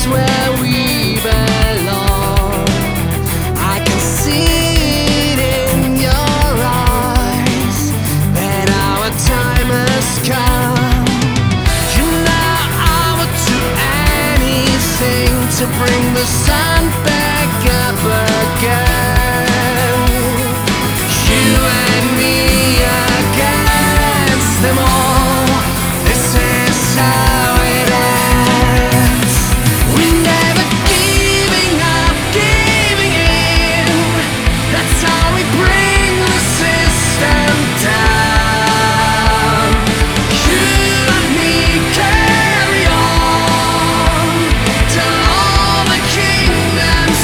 where we belong. I can see it in your eyes that our time has come. You know I would do anything to bring the sun back up again. You and me against them all. This is how it ends. We're never giving up, giving in. That's how we bring the system down. You and me carry on till all the kingdoms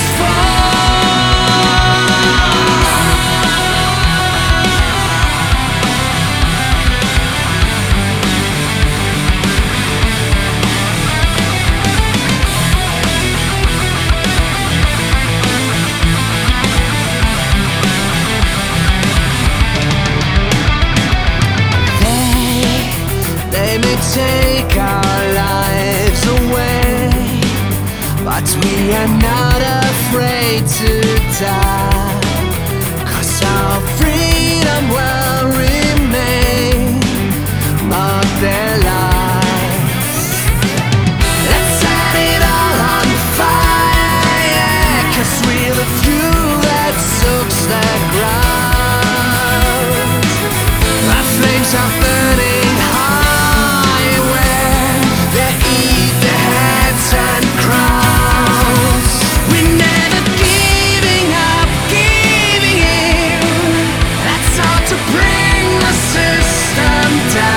They may take our lives away, but we are not afraid to die, 'cause our freedom will remain, not their lives. Let's set it all on fire, 'cause we're the fuel that soaks the ground. Our flames are burning high when they eat their heads and crowns. We're never giving up, giving in. That's how to bring the system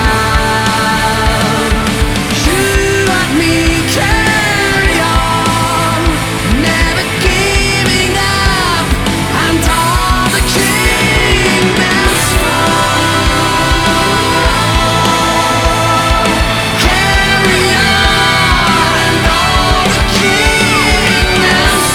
down. You and me carry on, never giving up, and all the kingdoms fall. Carry on, and all the kingdoms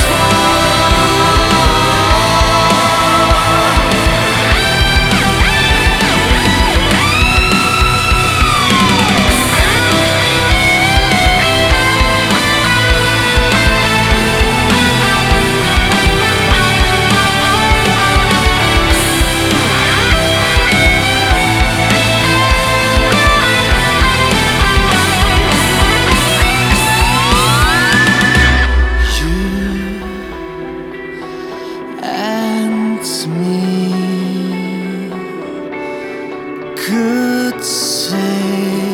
and me could say